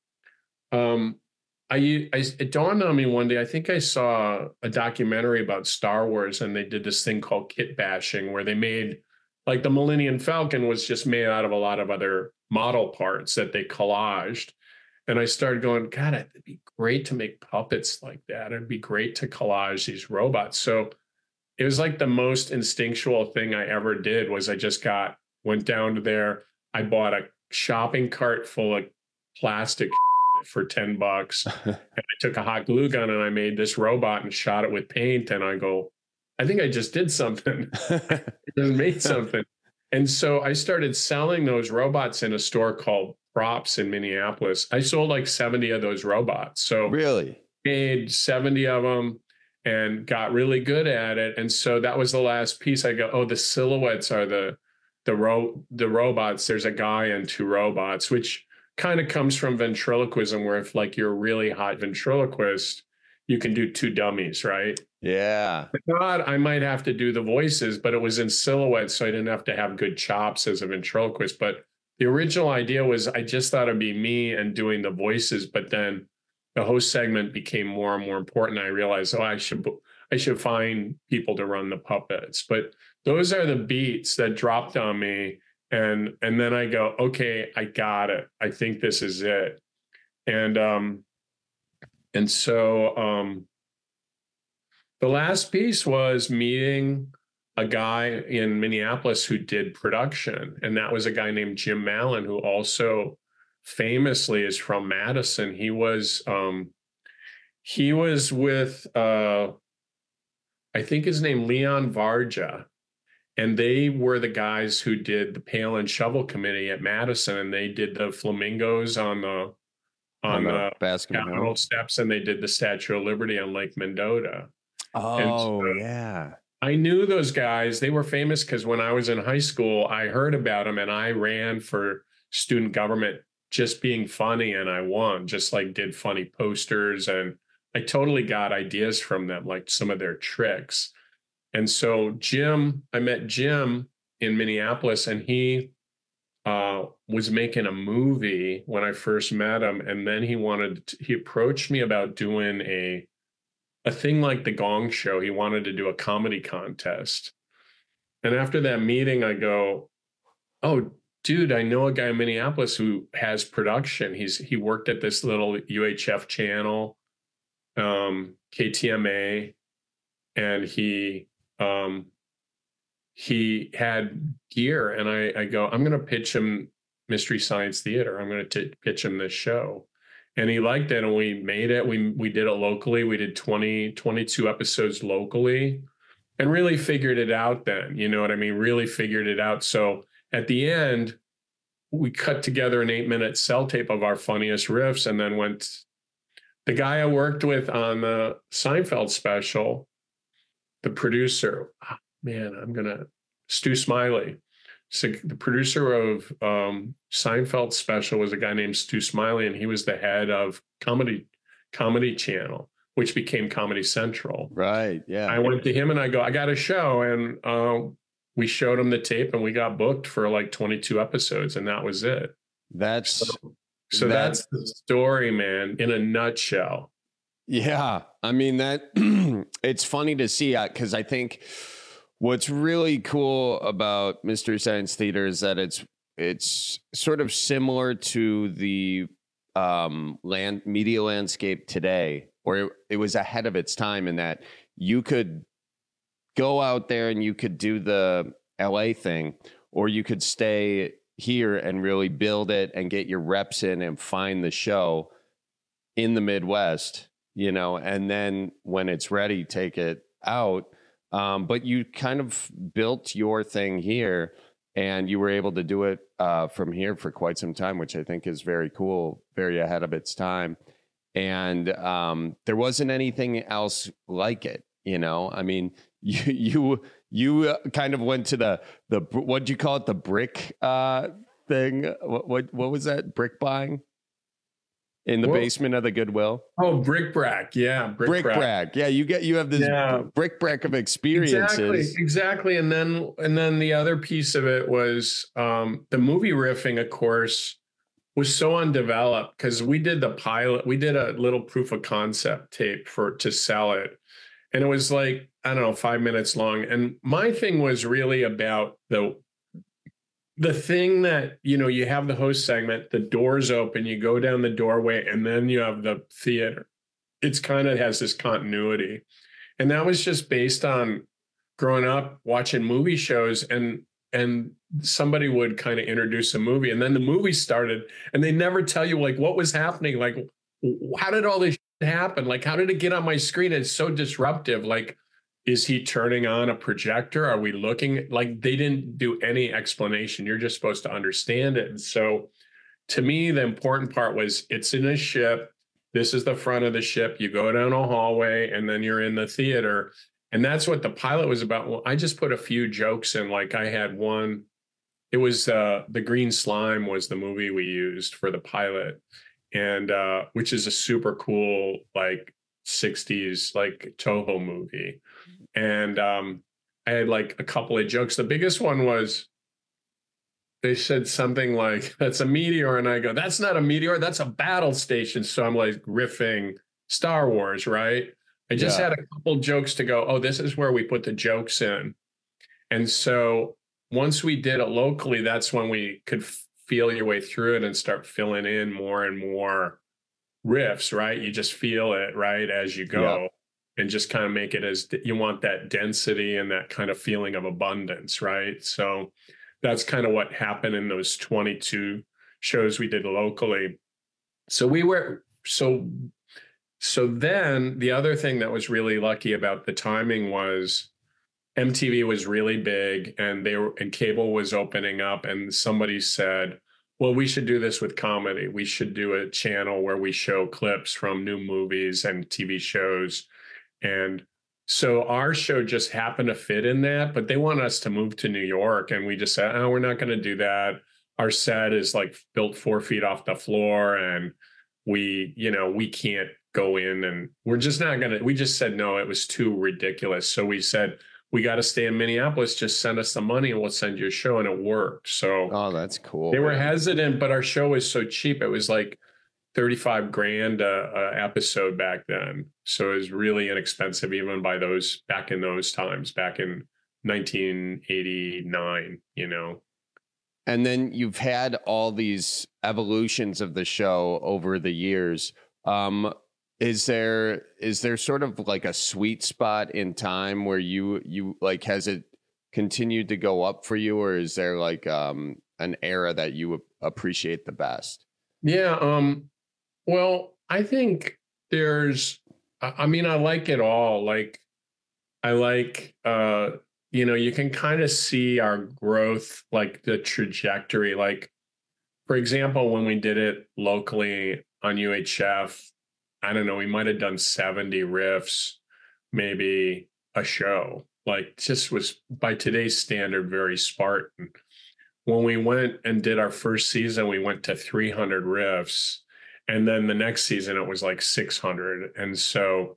it dawned on me one day, I think I saw a documentary about Star Wars, and they did this thing called kit bashing where they made, like the Millennium Falcon was just made out of a lot of other model parts that they collaged. And I started going, God, it'd be great to make puppets like that. It'd be great to collage these robots. So it was like the most instinctual thing I ever did was I just went down to there. I bought a shopping cart full of plastic for $10 and I took a hot glue gun and I made this robot and shot it with paint, and I go, I think I just did something. I just made something. And so I started selling those robots in a store called Props in Minneapolis. I sold like 70 of those robots. So really made 70 of them and got really good at it. And so that was the last piece. I go, oh, the silhouettes are the robots. There's a guy and 2 robots, which kind of comes from ventriloquism, where if like you're a really hot ventriloquist, you can do 2 dummies, right? Yeah. I thought I might have to do the voices, but it was in silhouette, so I didn't have to have good chops as a ventriloquist. But the original idea was I just thought it'd be me and doing the voices, but then the host segment became more and more important. I realized, I should find people to run the puppets. But those are the beats that dropped on me. And then I go, okay, I got it. I think this is it. And so the last piece was meeting a guy in Minneapolis who did production. And that was a guy named Jim Mallon, who also famously is from Madison. He was with, I think his name, Leon Varja. And they were the guys who did the Pail and Shovel Committee at Madison, and they did the flamingos on the Capitol steps, and they did the Statue of Liberty on Lake Mendota. Oh, yeah. I knew those guys. They were famous because when I was in high school, I heard about them, and I ran for student government just being funny, and I won, just like did funny posters, and I totally got ideas from them, like some of their tricks. And so I met Jim in Minneapolis, and he was making a movie when I first met him. And then he approached me about doing a thing like the Gong Show. He wanted to do a comedy contest. And after that meeting, I go, oh, dude, I know a guy in Minneapolis who has production. He worked at this little UHF channel, KTMA, and he had gear, and I go, I'm going to pitch him Mystery Science Theater. I'm going to pitch him this show. And he liked it, and we made it. We did it locally. We did 22 episodes locally and really figured it out then. You know what I mean? Really figured it out. So at the end, we cut together an 8-minute cell tape of our funniest riffs, and then the guy I worked with on the Seinfeld special, the producer, Stu Smiley. So the producer of Seinfeld special was a guy named Stu Smiley, and he was the head of Comedy Channel, which became Comedy Central. Right, yeah. I went to him and I go, I got a show, and we showed him the tape, and we got booked for like 22 episodes, and that was it. That's the story, man, in a nutshell. Yeah, I mean, that it's funny to see, because I think what's really cool about Mystery Science Theater is that it's sort of similar to the media landscape today, or it was ahead of its time in that you could go out there and you could do the LA thing, or you could stay here and really build it and get your reps in and find the show in the Midwest, and then when it's ready, take it out. But you kind of built your thing here, and you were able to do it from here for quite some time, which I think is very cool, very ahead of its time. And there wasn't anything else like it, I mean, you kind of went to the what'd you call it, the brick thing? What was that? Brick buying in the basement of the Goodwill? Oh, bric-a-brac. Yeah, bric-a-brac. Yeah, you have this bric-a-brac of experiences. Exactly. And then the other piece of it was the movie riffing, of course, was so undeveloped because we did the pilot. We did a little proof of concept tape to sell it. And it was like, I don't know, 5 minutes long. And my thing was really about the thing that, you have the host segment, the doors open, you go down the doorway, and then you have the theater. It's kind of has this continuity. And that was just based on growing up watching movie shows, and somebody would kind of introduce a movie, and then the movie started, and they never tell you like what was happening. Like, how did all this happen? Like, how did it get on my screen? It's so disruptive. Like, is he turning on a projector? Are we looking? Like, they didn't do any explanation. You're just supposed to understand it. And so to me, the important part was it's in a ship. This is the front of the ship. You go down a hallway, and then you're in the theater. And that's what the pilot was about. Well, I just put a few jokes in. Like, I had one. It was The Green Slime was the movie we used for the pilot. And which is a super cool, like 60s, like Toho movie. And I had like a couple of jokes. The biggest one was they said something like, that's a meteor. And I go, that's not a meteor. That's a battle station. So I'm like riffing Star Wars, right? I just had a couple jokes to go, oh, this is where we put the jokes in. And so once we did it locally, that's when we could feel your way through it and start filling in more and more riffs, right? You just feel it, right, as you go, and just kind of make it as you want that density and that kind of feeling of abundance, right? So that's kind of what happened in those 22 shows we did locally. So we were so then the other thing that was really lucky about the timing was MTV was really big and cable was opening up, and somebody said, well, we should do this with comedy. We should do a channel where we show clips from new movies and TV shows. And so our show just happened to fit in that, but they wanted us to move to New York. And we just said, oh, we're not going to do that. Our set is like built 4 feet off the floor, and we can't go in, and we just said, no, it was too ridiculous. So we said, we got to stay in Minneapolis. Just send us the money and we'll send you a show. And it worked. So, oh, that's cool. They were hesitant, but our show was so cheap. It was like $35,000 a episode back then. So it was really inexpensive, even back in those times, back in 1989, And then you've had all these evolutions of the show over the years. Is there sort of like a sweet spot in time where you like, has it continued to go up for you, or is there like an era that you appreciate the best? Yeah. Well, I think I like it all. Like, I like, you can kind of see our growth, like the trajectory. Like, for example, when we did it locally on UHF, I don't know, we might have done 70 riffs, maybe a show. Like, just was, by today's standard, very Spartan. When we went and did our first season, we went to 300 riffs. And then the next season, it was like 600. And so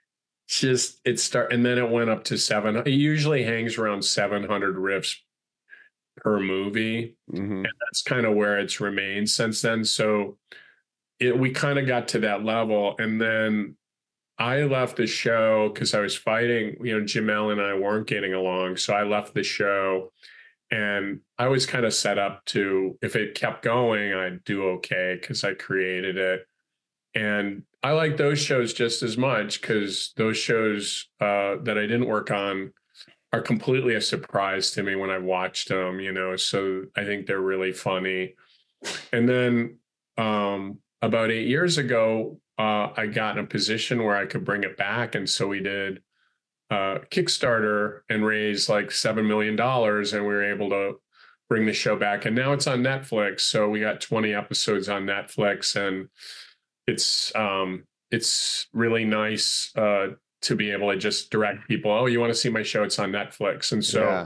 and then it went up to 700. It usually hangs around 700 riffs per movie. Mm-hmm. And that's kind of where it's remained since then. So we kind of got to that level. And then I left the show because I was fighting, Jamel and I weren't getting along. So I left the show, and I was kind of set up to, if it kept going, I'd do okay because I created it. And I like those shows just as much, because those shows that I didn't work on are completely a surprise to me when I watched them, so I think they're really funny. And then about 8 years ago, I got in a position where I could bring it back. And so we did Kickstarter and raised like $7 million, and we were able to bring the show back. And now it's on Netflix. So we got 20 episodes on Netflix, and it's really nice to be able to just direct people. Oh, you want to see my show? It's on Netflix. And so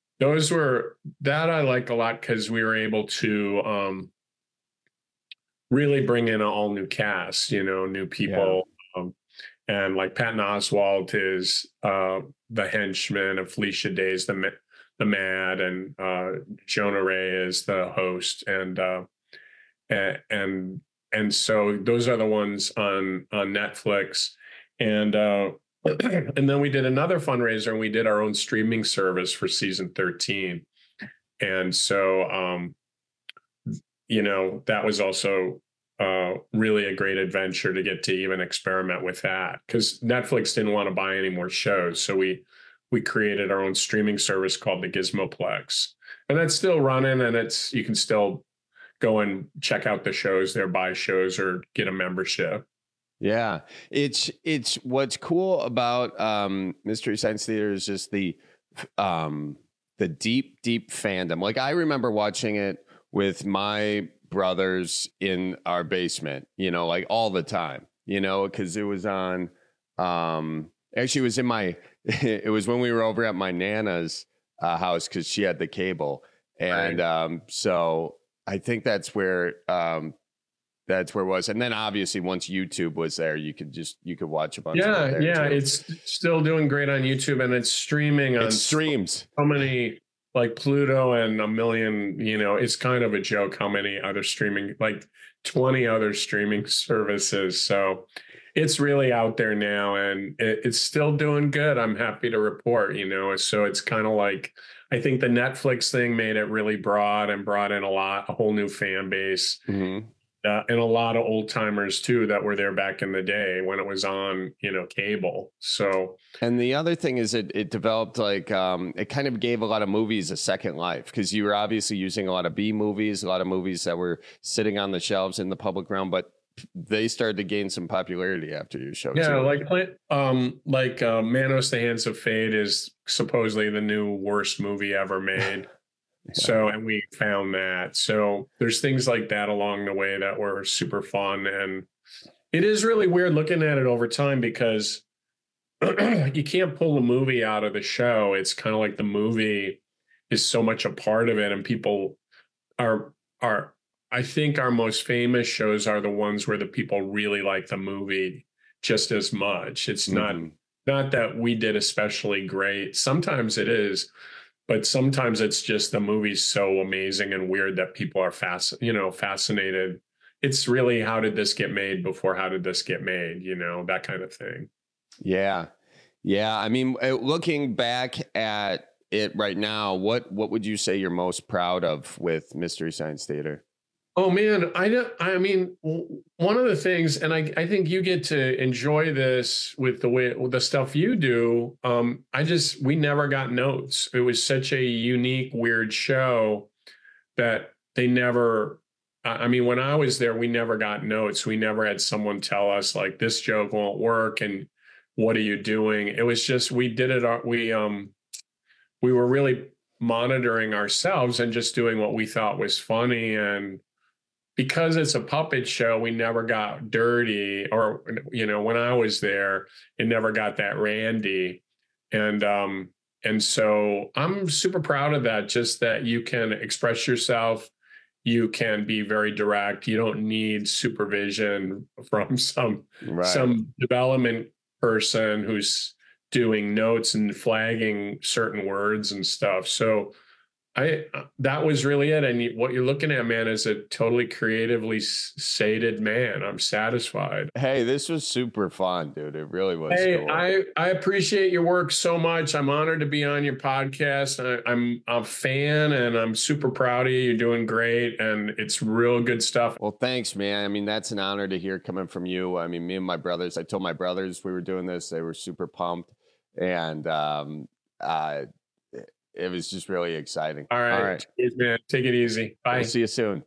that I like a lot, because we were able to really bring in an all new cast, new people. And like Patton Oswalt is the henchman, and Felicia Day is the Mad, and Jonah Ray is the host, and so those are the ones on Netflix. And and then we did another fundraiser, and we did our own streaming service for season 13. And so that was also really a great adventure to get to even experiment with that, because Netflix didn't want to buy any more shows. So we created our own streaming service called the Gizmoplex, and that's still running, and you can still go and check out the shows there, buy shows, or get a membership. Yeah. It's what's cool about Mystery Science Theater is just the deep fandom. Like, I remember watching it with my brothers in our basement, like all the time, because it was on, actually it was it was when we were over at my Nana's house, because she had the cable. And so I think that's where it was. And then obviously once YouTube was there, you could watch a bunch of it there too. It's still doing great on YouTube, and it's streaming on streams so many like Pluto and a million, it's kind of a joke how many other streaming, like 20 other streaming services. So it's really out there now, and it's still doing good. I'm happy to report, so it's kind of like, I think the Netflix thing made it really broad and brought in a whole new fan base. Mm-hmm. And a lot of old timers too that were there back in the day when it was on, cable. So, and the other thing is it developed like it kind of gave a lot of movies a second life, because you were obviously using a lot of B movies, a lot of movies that were sitting on the shelves in the public realm, but they started to gain some popularity after your show. Yeah, too. like Manos: The Hands of Fate is supposedly the new worst movie ever made. Yeah. So, and we found that. So there's things like that along the way that were super fun. And it is really weird looking at it over time, because you can't pull the movie out of the show. It's kind of like the movie is so much a part of it. And people are I think our most famous shows are the ones where the people really like the movie just as much. It's not that we did especially great. Sometimes it is. But sometimes it's just the movie's so amazing and weird that people are fascinated. It's really, how did this get made before how did this get made? That kind of thing. Yeah. Yeah. I mean, looking back at it right now, what would you say you're most proud of with Mystery Science Theater? Oh man, I mean, one of the things, and I think you get to enjoy this with the stuff you do. We never got notes. It was such a unique, weird show that they never. I mean, when I was there, we never got notes. We never had someone tell us like, this joke won't work, and what are you doing? It was just, we did it. We were really monitoring ourselves and just doing what we thought was funny. And because it's a puppet show, we never got dirty, or, when I was there, it never got that randy. And so I'm super proud of that, just that you can express yourself. You can be very direct. You don't need supervision from some development person who's doing notes and flagging certain words and stuff. So that was really it. And what you're looking at, man, is a totally creatively sated man. I'm satisfied. Hey, this was super fun, dude. It really was. Hey, cool. I appreciate your work so much. I'm honored to be on your podcast. I'm a fan, and I'm super proud of you. You're doing great, and it's real good stuff. Well, thanks, man. I mean, that's an honor to hear coming from you. I mean, me and my brothers, I told my brothers we were doing this. They were super pumped. And it was just really exciting. All right. Cheers, man. Take it easy. Bye. We'll see you soon.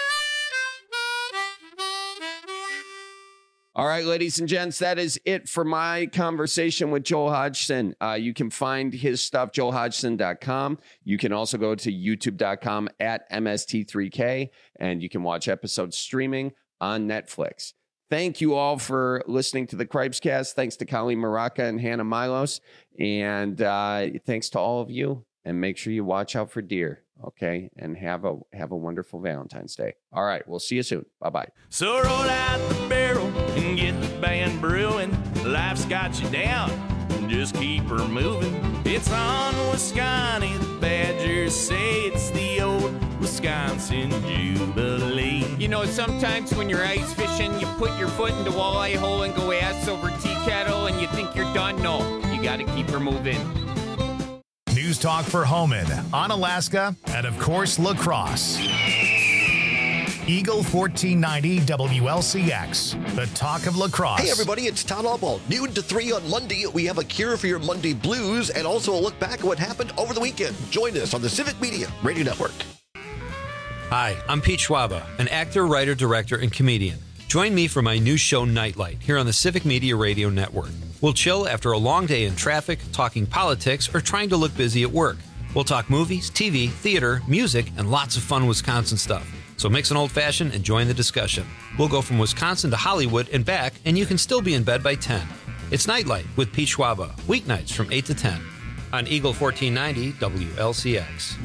All right, ladies and gents, that is it for my conversation with Joel Hodgson. You can find his stuff, joelhodgson.com. You can also go to youtube.com at MST3K, and you can watch episodes streaming on Netflix. Thank you all for listening to the Cripescast. Thanks to Colleen Maraca and Hannah Milos. And thanks to all of you. And make sure you watch out for deer, okay? And have a wonderful Valentine's Day. All right, we'll see you soon. Bye-bye. So roll out the barrel and get the band brewing. Life's got you down, just keep her moving. It's on Wisconsin, the Badgers say it's the old Wisconsin Jubilee. Sometimes when you're ice fishing, you put your foot in the walleye hole and go ass over tea kettle, and you think you're done. No, you got to keep her moving. News Talk for Homan, Onalaska, and of course, La Crosse. Eagle 1490 WLCX, the talk of La Crosse. Hey everybody, it's Todd Albaugh. Noon to 3 on Monday, we have a cure for your Monday blues and also a look back at what happened over the weekend. Join us on the Civic Media Radio Network. Hi, I'm Pete Schwaba, an actor, writer, director, and comedian. Join me for my new show, Nightlight, here on the Civic Media Radio Network. We'll chill after a long day in traffic, talking politics, or trying to look busy at work. We'll talk movies, TV, theater, music, and lots of fun Wisconsin stuff. So mix an old-fashioned and join the discussion. We'll go from Wisconsin to Hollywood and back, and you can still be in bed by 10. It's Nightlight with Pete Schwaba, weeknights from 8 to 10 on Eagle 1490 WLCX.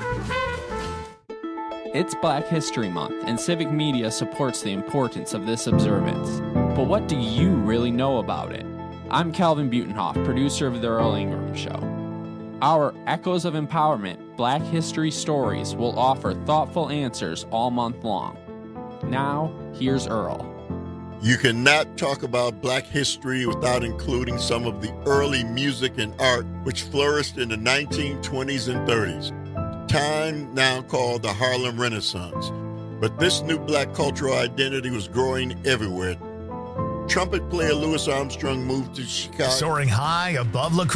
It's Black History Month, and Civic Media supports the importance of this observance. But what do you really know about it? I'm Calvin Butenhoff, producer of The Earl Ingram Show. Our Echoes of Empowerment Black History Stories will offer thoughtful answers all month long. Now, here's Earl. You cannot talk about Black history without including some of the early music and art which flourished in the 1920s and 30s, time now called the Harlem Renaissance. But this new Black cultural identity was growing everywhere. Trumpet player Louis Armstrong moved to Chicago. Soaring high above La Crosse.